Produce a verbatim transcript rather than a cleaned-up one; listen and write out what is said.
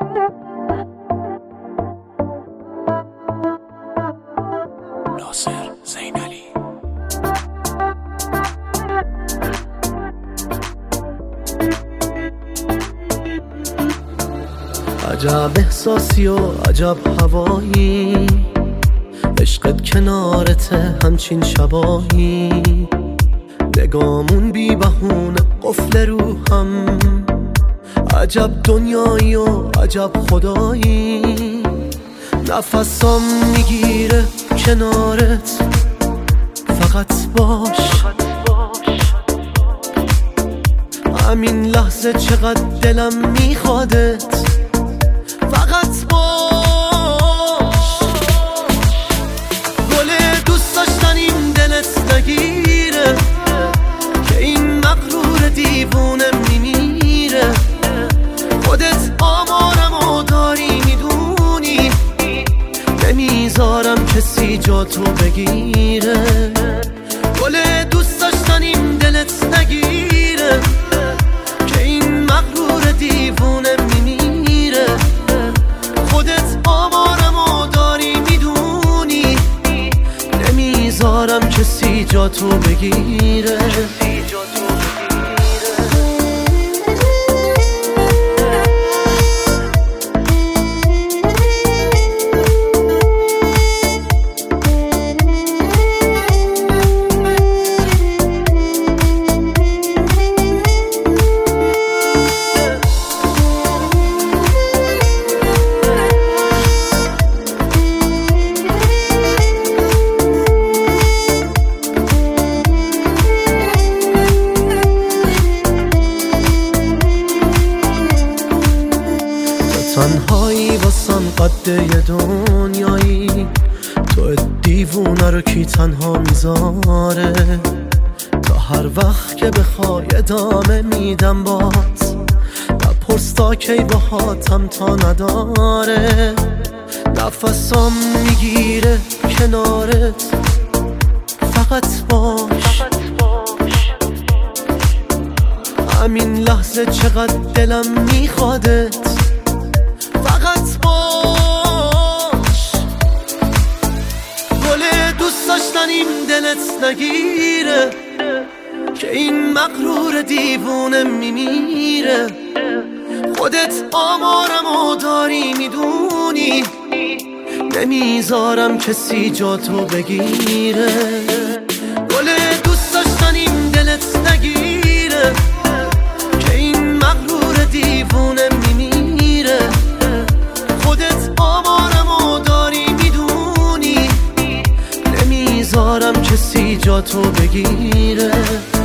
ناصر زینالی. عجب احساسی و عجب هوایی، عشقت کنارته همچین شبایی، نگامون بی بهونه قفل روحم، عجب دنیایی و عجب خدایی، نفسام میگیره کنارت، فقط باش همین لحظه چقدر دلم میخوادت، فقط باش. گل دوست داشتنیم دلت نگیره که این مغرور دیوونه میمیره، خودت آمارمو داری میدونی، نمیذارم کسی جا تو بگیره. گل دوست داشتنیم دلت نگیره که این مغرور دیوونه میمیره، خودت آمارمو داری میدونی، نمیذارم کسی جا تو بگیره. تنهایی واسم قد یه دنیایی، تو دیوونه رو کی تنها میذاره، تا هر وقت که بخوای ادامه میدم بات، نپرس تا کی باهاتم تا نداره، نفسام میگیره کنارت، فقط باش همین لحظه چقدر دلم میخوادت، فقط باش. گل دوست داشتنیم دلت نگیره که این مغرور دیوونه میمیره، خودت آمارمو داری میدونی، نمیذارم کسی جا تو بگیره. گل دوست داشتنیم دلت نگیره که این مغرور دیوونه میمیره، خودت آمارمو داری میدونی، نمیذارم کسی جا تو بگیره.